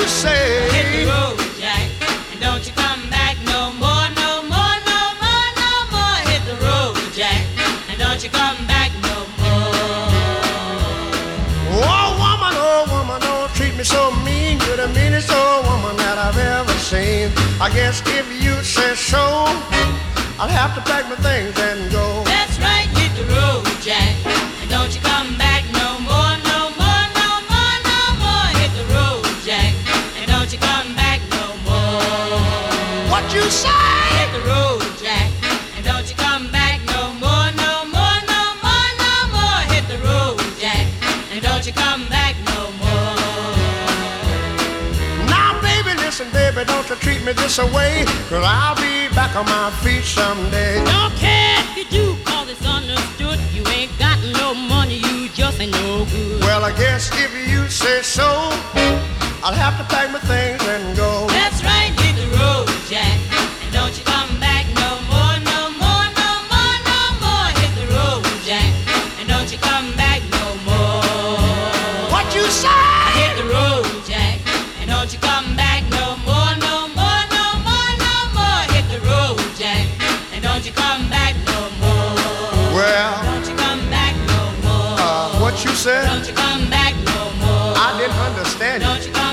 you say? Hit the road, Jack, and don't you come back no more, no more, no more, no more. Hit the road, Jack, and don't you come back no more. Oh woman, don't treat me so mean. You're the meanest old woman that I've ever seen. I guess if you say so, I'll have to pack my things and go. That's right, hit the road, Jack, and don't you come back no more, no more, no more, no more. Hit the road, Jack, and don't you come back no more. What you say? Hit the road, Jack, and don't you come back no more, no more, no more, no more. Hit the road, Jack, and don't you come back no more. Now baby, listen baby, don't you treat me this away, 'cause I'll be back on my feet someday. Don't care if you do, 'cause it's understood. You ain't got no money, you just ain't no good. Well, I guess if you say so, I'll have to pack my things and go. That's right, hit the road, Jack, and don't you come back no more, no more, no more, no more. Hit the road, Jack, and don't you come back no more. What you say? Hit the road, Jack, and don't you come back no more, no more, no more, no more. Hit the road, Jack, and don't you come back no more. Well, Don't you come back no more. what you said? Don't you come back no more. I didn't understand you. Don't you come